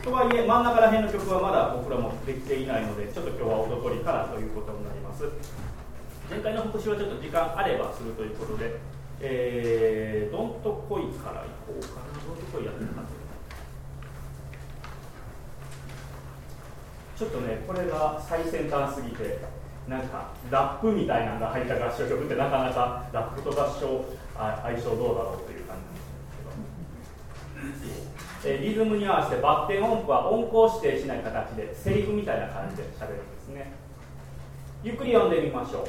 とはいえ真ん中ら辺の曲はまだ僕らもできていないので、ちょっと今日はおととりからということになります。前回の復習はちょっと時間あればするということで、どんとこいからいこうかな。どんとこいやってみます。ちょっとね、これが最先端すぎて、なんかラップみたいなのが入った合唱曲ってなかなかラップと合唱相性どうだろうという感じなんですけど、リズムに合わせてバッテン音符は音符を指定しない形でセリフみたいな感じで喋るんですね。ゆっくり読んでみましょう。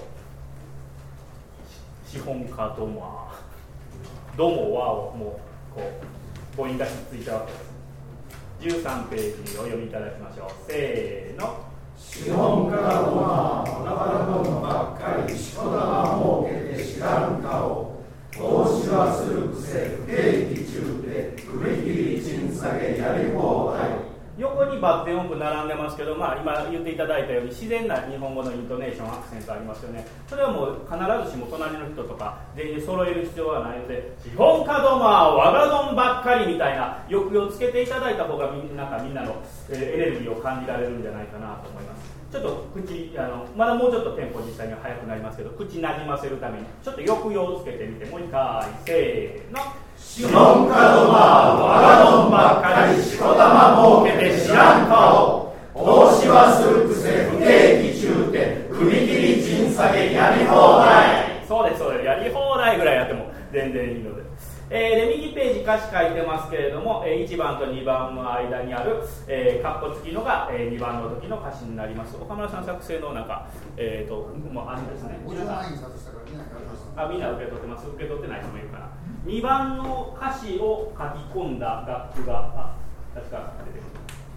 資本家どもはどもはをもうこう母音がひっついたわけです。13ページをお読みいただきましょう。せーの。 資本家どもはおなばらものばっかりしこたま儲けて知らん顔、投資はするくせ不景気中で首切り賃下げやり放題。 横にバッテン音符並んでますけど、今言っていただいたように自然な日本語のイントネーション、アクセントありますよね。それはもう必ずしも隣の人とか全員揃える必要はないので、資本家どもは我がどんばっかりみたいな抑揚をつけていただいた方がみんなのエネルギーを感じられるんじゃないかなと思います。ちょっとまだもうちょっとテンポ実際には速くなりますけど、口なじませるためにちょっと抑揚をつけてみて、もう一回せーの。 資本家どもは我がどんばっかりしこたま儲けて知らん顔、投資はするくせ不景気中で首切り賃下げやり放題。 そうです、そうです。やり放題ぐらいやっても全然いいので。で右ページ歌詞書いてますけれども、1番と2番の間にある、カッコ付きのが、2番の時の歌詞になります。岡村さん作成のなんか、もうあるんですね。みんな受け取ってます。受け取ってない人もいるから。2番の歌詞を書き込んだ楽譜が確か出てく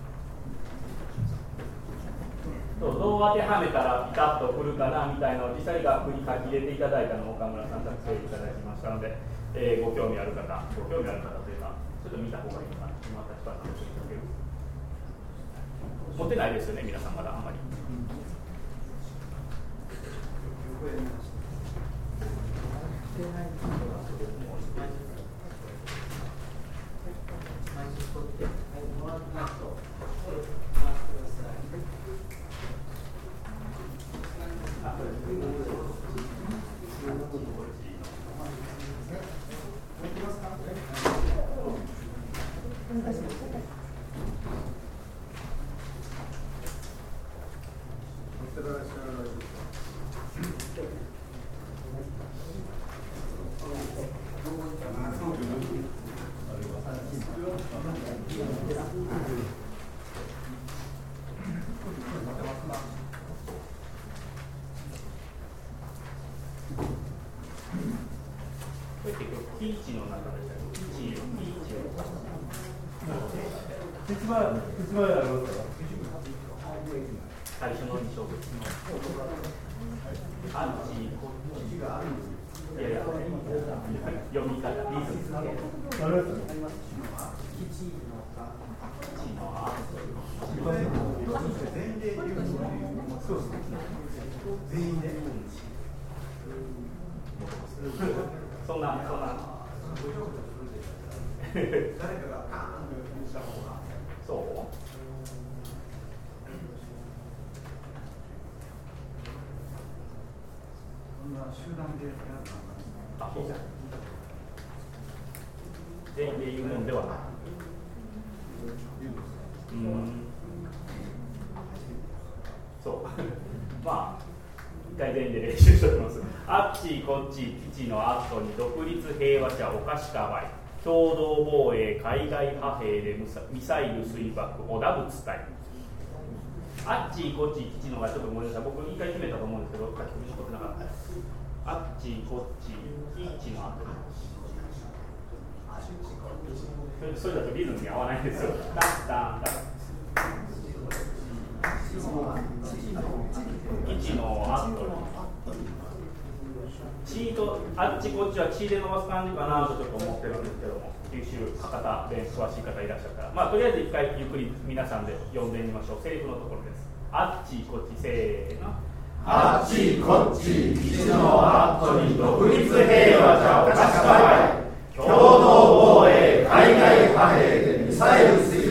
る。どう当てはめたらピタッとくるかなみたいなのを実際楽譜に書き入れていただいたのを岡村さん作成いただきましたので、ご興味ある方というかちょっと見た方がいいのかな。今立花さん持ってないですよね、皆さんまだあんまり。最初の2章です。アンチこっちがあるんですよ。いやいや、読み方、リズム。 全員で。 そんな。 誰かがカーンとした方が。 そう。 集団でやるあ、そうじゃん。全員で言うもんではない。そう。一回全員で練習しておきます。あっちこっち基地の後に独立平和者おかしかばい。共同防衛海外派兵でミサイル水爆織田物体。あっちこっち基地のがちょっとごめんなさい。僕一回決めたと思うんですけど、書き込みしこってなかったです。あっちこっち基地の後。それだとリズムに合わないんですよ。ダンダンダン。基地の後に。チーとあっちこっちはチーで伸ばす感じかなとちょっと思ってるんですけども、九州方で詳しい方いらっしゃったら、とりあえず一回ゆっくり皆さんで読んでみましょう。セリフのところです。あっちこっちせーの。 あっちこっち基地の後に独立平和じゃおかしかばい。共同防衛海外派兵でミサイル水爆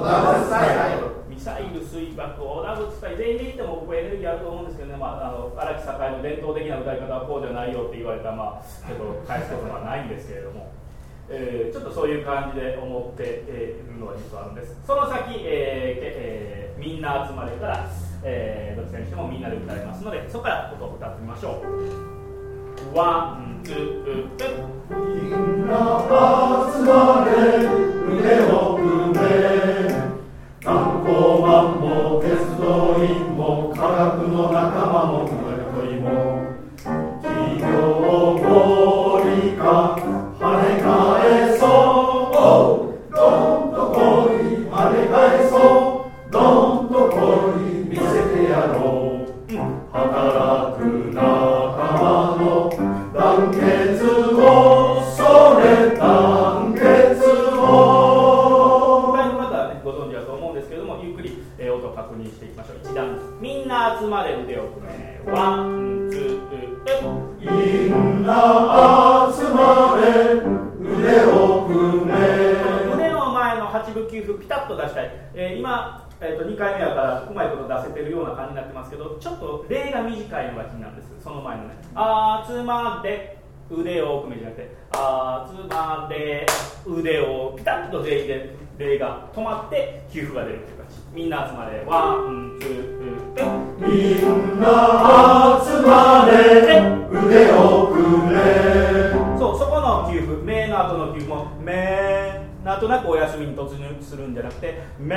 小田物伝いミサイル、水爆、小田物伝い、全員で言っても僕エネルギーあると思うんですけどね、荒木栄の伝統的な歌い方はこうじゃないよって言われたら、ちょっと返すことはないんですけれども、ちょっとそういう感じで思っているのは実はあるんです。その先、みんな集まれから、どちらにしてもみんなで歌いますので、そこから音を歌ってみましょう。ワン、ツー、 みんな集まれ腕を組め観光マンも鉄道員も科学の仲間も船酔いも企業合理化跳ね返そうどんとこい跳ね返そうどんとこい見せてやろう働く仲間の団結をそれ団結を他の方はねご存知だと思うんですけれども、ゆっくり、音を確認していきましょう。一段みんな集まれ腕を組めワンツーみんな集まれ腕を組め胸の前の8分9分ピタッと出したい、今、2回目やからうまいこと出せてるような感じになってますけど、ちょっと例が短いのが気になるんです。その前のね集まれ腕を組めじゃなくて集まれ腕をピタッと全員で例が止まって給付が出るという感じ。みんな集まれワンツーみんな集まれ腕を組めそう、そこの給付、めの後の給付もめなんとなくお休みに突入するんじゃなくてめ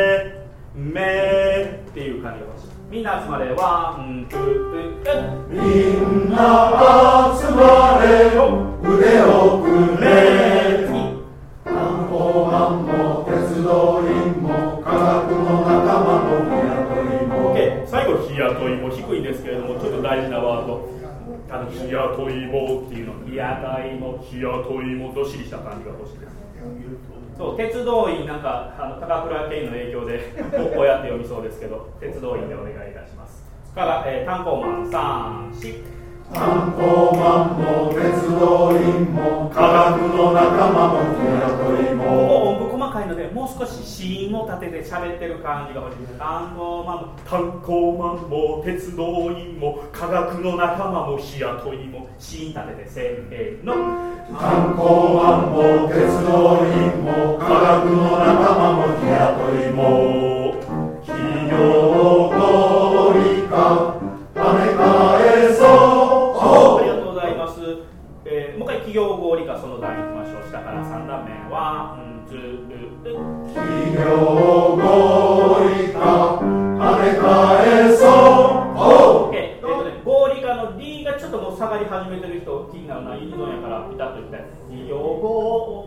っていう感じが欲しい。みんな集まれワンツーみんな集まれ腕を組め観光マンも鉄道員も科学の仲間も日雇いも OK、 最後日雇いも低いんですけれども、ちょっと大事なワード日雇いもっていうの日雇いも日雇いもどっしりした感じが欲しいです。そう、鉄道員なんか高倉健の影響でこうやって読みそうですけど鉄道員でお願いいたします。から、炭鉱マン3、4 観光マンも鉄道員も科学の仲間も日雇いも音符細かいのでもう少し子音を立てて喋ってる感じが欲しい。炭鉱マンも鉄道員も科学の仲間も日雇いも子音立ててせーの観光マンも鉄道員も科学の仲間も日雇いも企業合理化跳ね返そうありがとうございます。もう一回企業合理化その段に行きましょう。下から3段目ワンツー企業合理化跳ね返そう合理化の D がちょっともう下がり始めてる人気になるな。ユニゾンやからピタッと言って企業合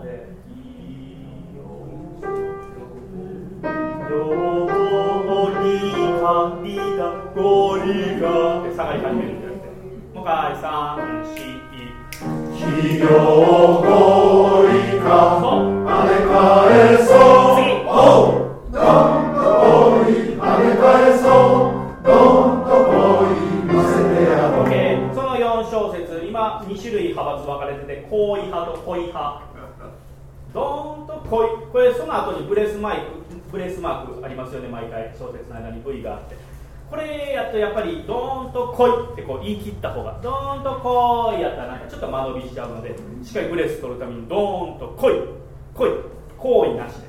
理化合理化って下がり始めるんじゃなくてもう一回3、4 企業合理化跳ね返そう次どんとこい跳ね返そうどんとこい見せてやろう OK、 その4小節今2種類派閥分かれてて好意派と恋派どんと恋、これその後にブレスマークありますよね。毎回小説の間に V があってこれやとやっぱりドーンと来いってこう言い切った方がドーンと来いやったらなんかちょっと間延びしちゃうのでしっかりブレス取るためにドーンと来い行為なしで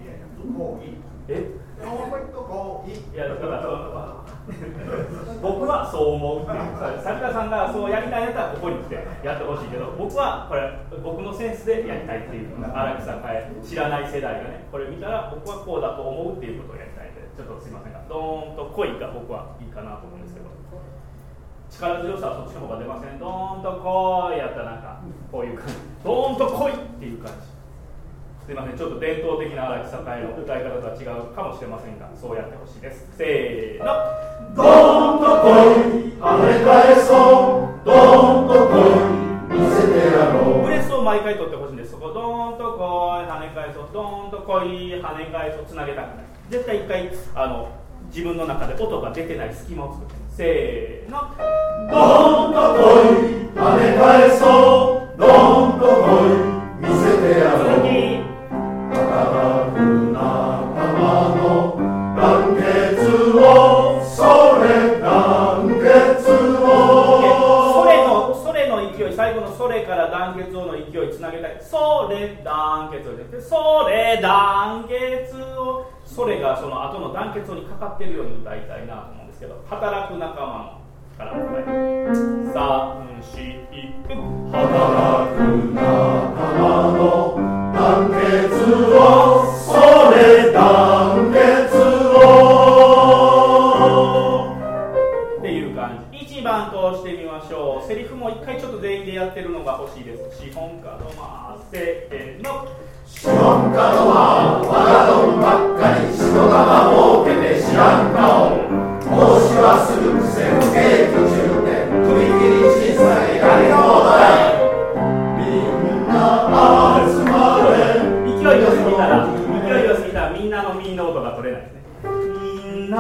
いやだから僕はそう思うっていう作田さんがそうやりたいんやったらここに来てやってほしいけど僕はこれ僕のセンスでやりたいっていう荒木さん知らない世代がねこれ見たら僕はこうだと思うっていうことをやりたいんでちょっとすいませんがドーンと来いが僕はいいかなと思うんですけど力強さはそっちの方が出ません。ドーンと来いやったらなんかこういう感じドーンと来いっていう感じすいません、ちょっと伝統的な荒木栄の歌い方とは違うかもしれませんがそうやってほしいです。せーのドーンと来い跳ね返そうドーンと来い見せてやろうブレスを毎回取ってほしいんです。そこドーンと来い跳ね返そうドーンと来い跳ね返そうつなげたくない。絶対一回自分の中で音が出てない隙間を作ってせーのドーンと来い跳ね返そうドーンと来い見せてやろう続き働く仲間それ団結を入れて、それ団結を、それがその後の団結にかかっているように歌いたいなと思うんですけど、働く仲間のからもね、3、4、 働く仲間の団結を、それ団結をっていう感じ。1番通してみましょう。セリフも1回ちょっと全員でやってるのが欲しいです。資本家のませーの。 資本家のは我がどんばっかり、人玉儲けて知らん顔、投資はするくせ不景気中で踏切審査でやり放題、みんな集まれ。 勢いよすぎたらみんなのミーの音が取れないですね。みんな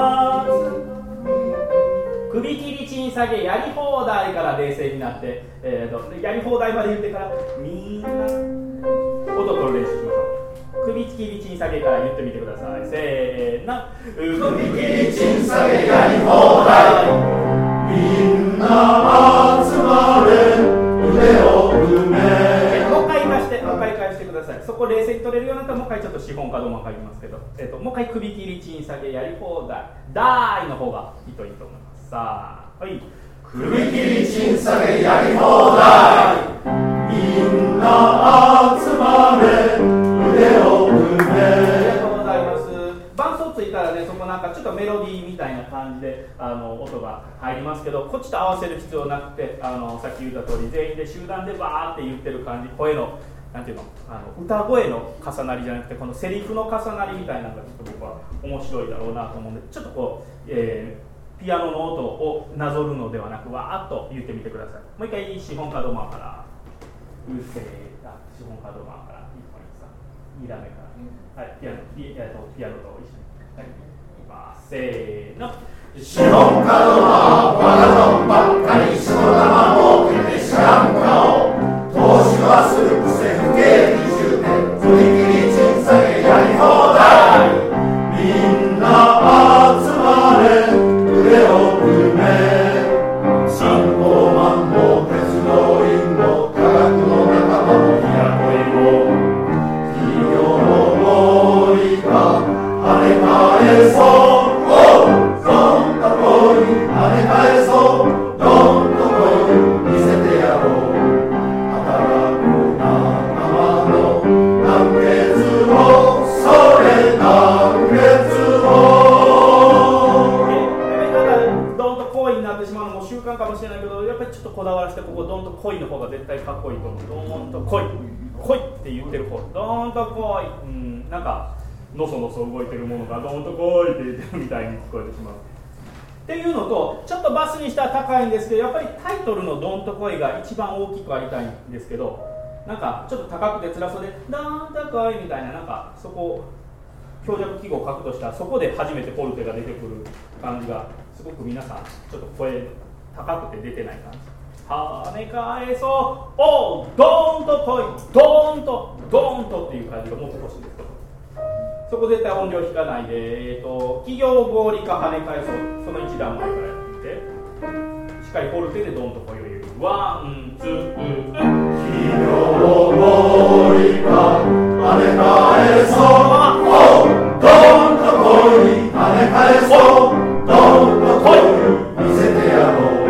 首切り賃下げやり放題から冷静になって、やり放題まで言ってからみんな音取る練習しましょう。首切り賃下げから言ってみてください。せーの。 首切り賃下げやり放題、みんな集まれ、腕を組め。 もう一回返してください。そこ冷静に取れるようになったらもう一回ちょっと資本家ども書きますけど、もう一回首切り賃下げやり放題だーいの方がいいと思います。さあ、はい。 首切り賃下げやり放題、みんな集まれ、腕を組め。 ありがとうございます。伴奏ついたらね、そこなんかちょっとメロディーみたいな感じで音が入りますけど、こっちと合わせる必要なくて、さっき言った通り全員で集団でバーって言ってる感じ、声のなんていうの、歌声の重なりじゃなくてこのセリフの重なりみたいなのがちょっと僕は面白いだろうなと思うので、ちょっとこう、ピアノの音をなぞるのではなくわーっと言ってみてください。もう一回資本カードマンからうっせーだ、資本カードマンから1本2段目から、はい、ピアノと一緒に、はい、いきます。せーの。 資本家のは我がどんばっかり、人玉儲けて知らん顔、投資はするくせ不景気中で振り切り賃下げやり放題、みんな集まれ、腕を組め。三宝マンも鉄道員も科学の仲間も平子も企業の合理化跳ね返そう、どんとこい跳ね返そう、どんとこい見せてやろう。働く仲間の団結を、それ団結を。 ドンと恋になってしまうのも習慣かもしれないけど、やっぱりちょっとこだわらせて、ここドンと恋の方が絶対かっこいいと思う。ドンと恋って言ってる方、ドンと恋、なんかのそのそ動いてるものがドンと恋って言ってるみたいに聞こえてしまうっていうのと、ちょっとバスにしたら高いんですけど、やっぱりタイトルのドンと恋が一番大きくありたいんですけど、なんかちょっと高くて辛そうでドンと恋みたいな、なんかそこ強弱記号を書くとしたらそこで初めてフォルテが出てくる感じがすごく皆さんちょっと声高くて出てない感じ。跳ね返そう、おードーンと来い、ドーンとドーンとっていう感じがもっと欲しいです。そこ絶対音量引かないで、企業合理化跳ね返そう、その1段前からやってみて、しっかりフォルテでドーンと声を入れる。ワンツー企業合理化跳ね返そう、ドーンと来い跳ね返そう、ドーンと来い見せてやろう。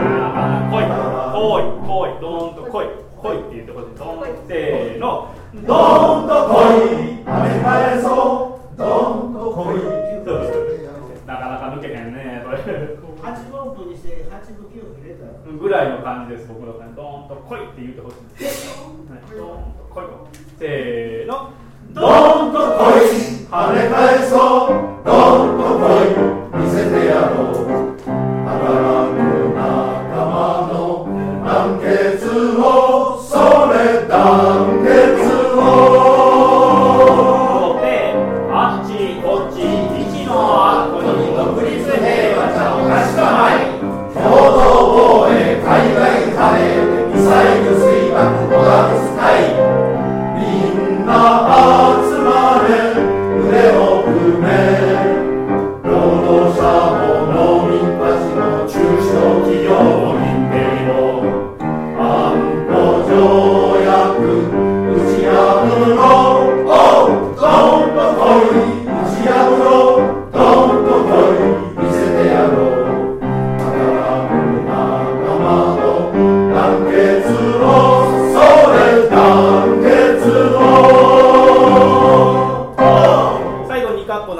来い、ドーンと来いって言ってほしい。ドーン、せーの、 ドーンと来い跳ね返そう、ドーンと来い。 なかなか抜けへんねこれ。 8分音にして8分9分入れたらぐらいの感じです。僕の感じ、ドーンと来いって言ってほしいです。ドーンと来い、せーの、 ドーンと来い跳ね返そう、ドーンと来い見せてやろう。働く仲間の団結を、それ団結を。 で、あっちこっち一のあっこに独立平和じゃおかしくない。 共同防衛海外カレーミサイル水爆モダンスカイ、みんな集まれ腕を組め。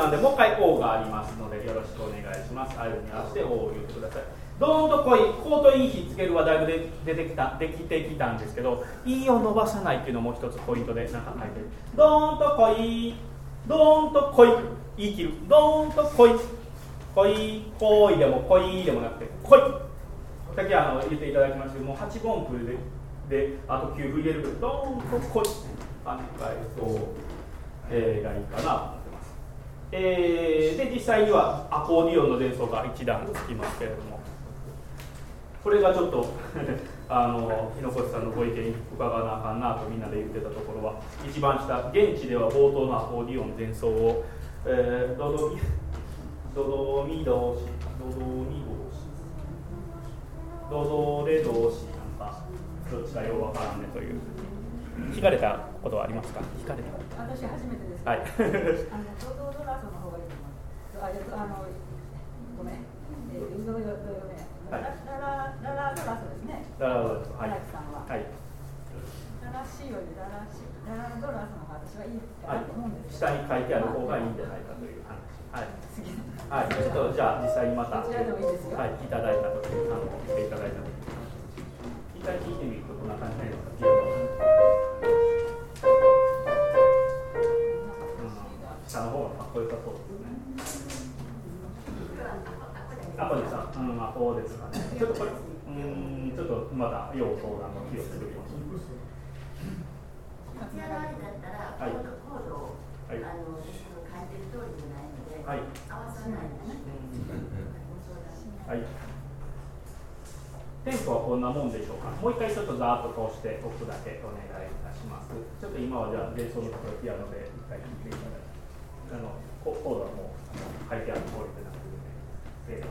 なんでもう一回 O がありますのでよろしくお願いします。合図に合わせて O を言ってください。ドーンと来い、コーと E ひっつけるはだいぶできてきたんですけど、 E を伸ばさないっていうのもう一つポイントでなんか書いてる。ドーンと来い、ドーンと来い、E 切る、ドーンと来い、来い、来いでも来いでもなくて来い。さっき言っていただきましたけども、8分音符であと9分入れるけど、ドーンと来い、跳ね返そう、がいいかなと思ってます。で実際にはアコーディオンの前奏が1段つきますけれども、これがちょっと日野越さんのご意見伺わなあかんなとみんなで言ってたところは、一番下、現地では冒頭のアコーディオン前奏を、ドドミドシ、ドドミドシ、ドドレドシ、なんかどっちかようわからんねという。聞かれたことはありますか？聞かれた。 私初めてです。 はい。 ドドラソの方がいいと思う。ごめん。ララドラソですね。 ララドラソ、はい。 さんは。 はい。 ララシよりララドラソの方が私はいいかなと思うんです。 下に書いてある方がいいんじゃないかという話。はい。はい。ちょっとじゃあ実際にまた、はい、いただいた時来ていただいた時、一回聞いてみるとこんな感じになりますか？下の方がかっこよさそうですね。アコですか？アコですかね。ちょっとこれ、ちょっとまだ要相談の日を作りましょう。 こちら側だったら、コードを、書いてる通りじゃないので、 はい、 合わさないでね。 はい。テンポはこんなもんでしょうか。もう一回ちょっとざーっと通しておくだけお願いいたします。ちょっと今はじゃあ前奏のところピアノで一回聴いていただいて、コードはもう書いてある通りでなくて、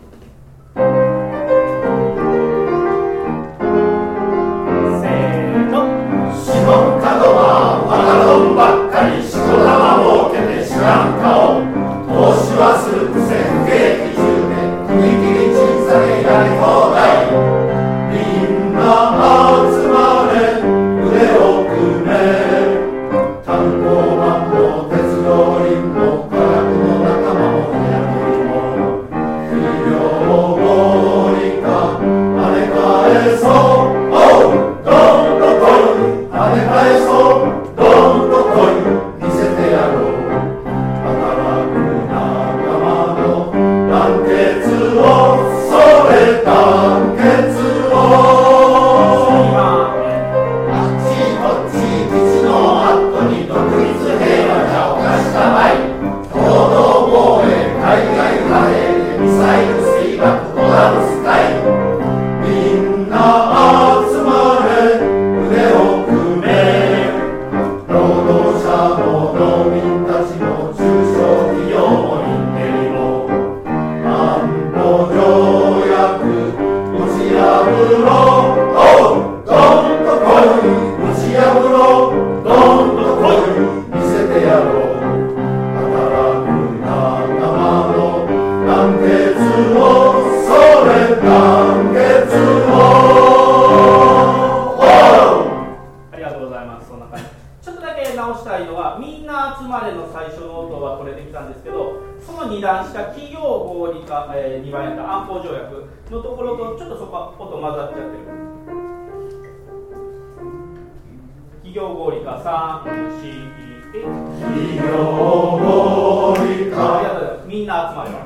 せーの。 シモンカドマワガロンばっかりしこ玉儲けて知らん顔投資はするくせ不景気中で踏切賃下げやり放題みんな集まれ腕を組め炭鉱マンも鉄道林も科学の仲間も闇も医療合理化跳ね返そうどんとこい跳ね返そうどんとこい見せてやろう働く仲間の団結をそれ団結をあっちこっち基地の後に独立平和じゃおかしかない共同防衛海外派兵でミサイル水爆ドラムスカイみんな集まれ腕を組め労働者も農民たちも中小企業もインテリも安保条約打ち破ろうどんとこい打ち破ろうどんとこい見せてやろう働く仲間の団結をそれ団結ありがとうございます。そんな感じ。ちょっとだけ直したいのは、みんな集まれの最初の音はこれできたんですけど、その2段下、企業合理化、2番やった安保条約のところとちょっとそこは音混ざっちゃってる。企業合理化3、4、 企業合理化みんな集まれ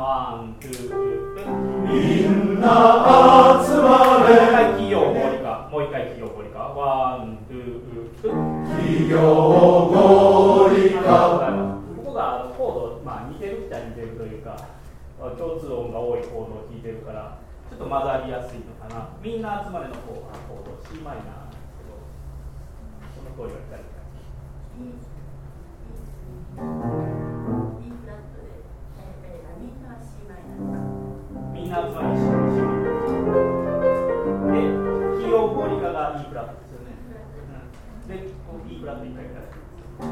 3、1、2、 みんな集まれもう一回企業合理化、もう一回企業合理化1、2、 企業合理化ここがコード、似てるっちゃ似てるというか共通音が多いコードを弾いてるからちょっと混ざりやすいのかな。みんな集まれのコード C マイナーなんですけど、その通りは左か E フラットで、みんなは C マイナーみんな集まれ C マイナーで、企業合理化が E フラットですよね。で、E フラット1回いただきます。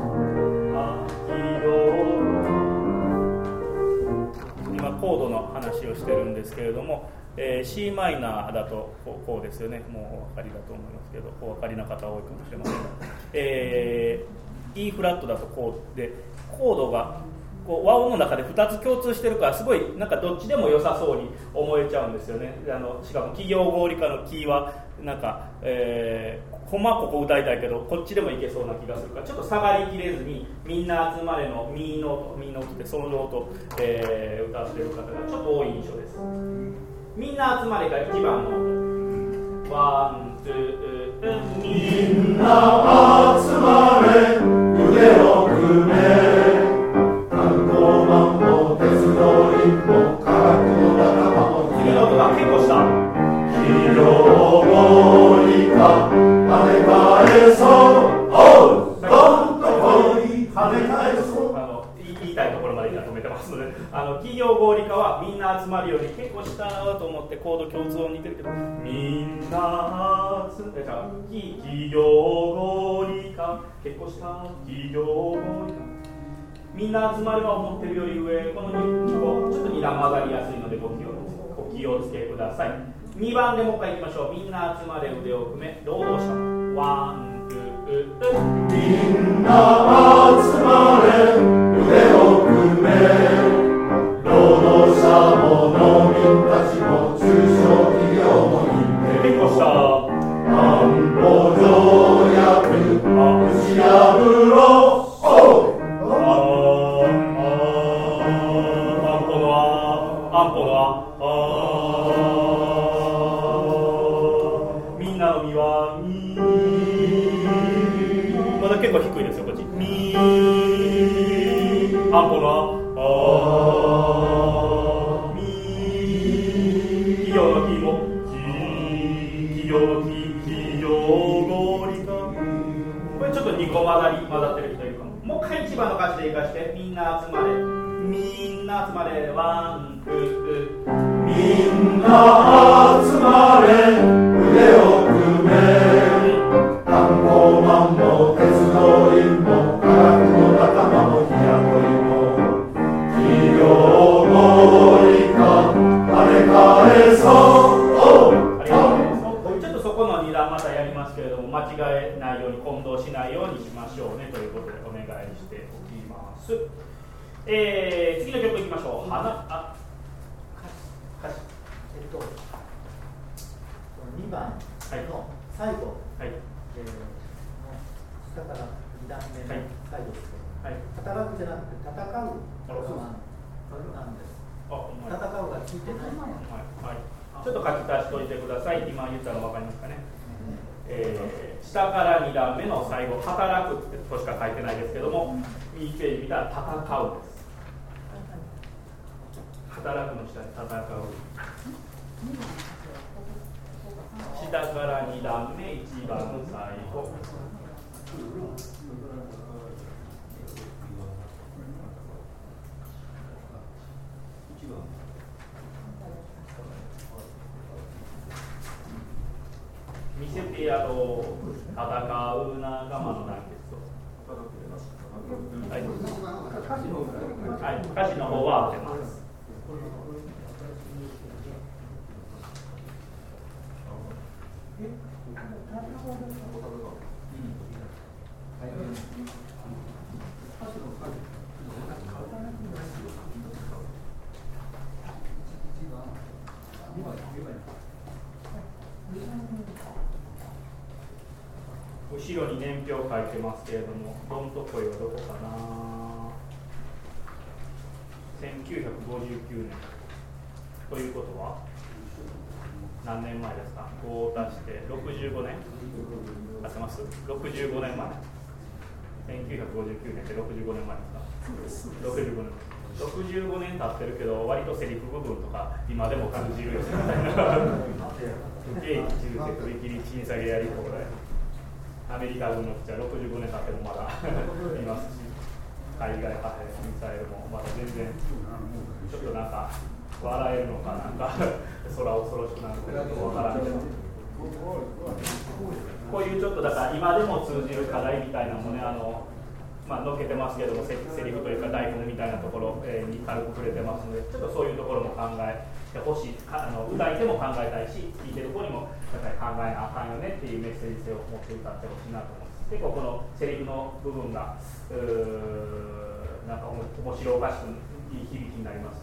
今コードの話をしてるんですけれども、C マイナーだとこうですよね。もうお分かりだと思いますけど、お分かりな方多いかもしれませんが、E フラットだとこうで、コードがこう和音の中で2つ共通してるからすごいなんかどっちでも良さそうに思えちゃうんですよね。しかも企業合理化のキーはなんか、ほんまはここ歌いたいけどこっちでもいけそうな気がするからちょっと下がりきれずにみんな集まれのミーノートってその音を、歌ってる方がちょっと多い印象です。みんな集まれが1番の音ワンツーみんな集まれ腕を組め観光マンも鉄道員も科学の仲間も次の音が結構した企業合理化跳ね返そうおうどんとこい跳ね返そう言いたいところまで止めてますので企業合理化はみんな集まるより結構したと思ってコード共通音似てるけどみんな集まる企業合理化結構した企業合理化みんな集まれば思ってるより上この2個ちょっと2段曲がりやすいのでご気をつけください。2番でもう一回いきましょう。みんな集まれ腕を組め労働者ワンツーみんな集まれ腕を組め労働者も農民たちも中小企業も認定結構した安保条約打ち破ろう安保のみんなの身はまだ結構低いですよこっち安保の企業の企も企業の企業合理化これちょっと2個混ざってる人いるかも。もう一回1番の歌詞で生かしてみんな集まれみんな集まれワンツーみんな集まれ腕を組め観光マンも鉄道員も科学の仲間も日雇いも企業合理化跳ね返そうちょっとそこの2段またやりますけれども間違えないように混同しないようにしましょうねということでお願いしておきます。次の曲いきましょう。歌詞 2番の最後、 はい下から2段目の最後ですけど、 はい、 働くじゃなくて戦うなんです。戦うがついてない。 はい、ちょっと書き足しといてください。今言ったの分かりますかね。下から2段目の最後働くとしか書いてないですけども右ページ見たら戦うです。働くの下に戦う下から2段目一番の最後見せてやろう戦う仲間の団結とはい、歌詞の方は合ってます。後ろに年表書いてますけれども、どんとこいはどこかな。1959年ということは何年前ですか。5を足して65年合ってます。65年前1959年って65年前ですか。65年経ってるけど割とセリフ部分とか今でも感じるよみたいな不景気中世取り切り賃下げやり放題アメリカ軍の基地は65年経ってもまだいますし海外派兵ミサイルもまだ全然ちょっとなんか笑えるのかなんか空恐ろしくなるのか分からんけどこういうちょっとだから今でも通じる課題みたいなもねのっけてますけどもセリフというか台本みたいなところに軽く触れてますのでちょっとそういうところも考えてほしい歌い手も考えたいし聴いてる子にもやっぱり考えなあかんよねっていうメッセージ性を持って歌ってほしいなと思います。結構このセリフの部分がなんか面白おかしくいい響きになります。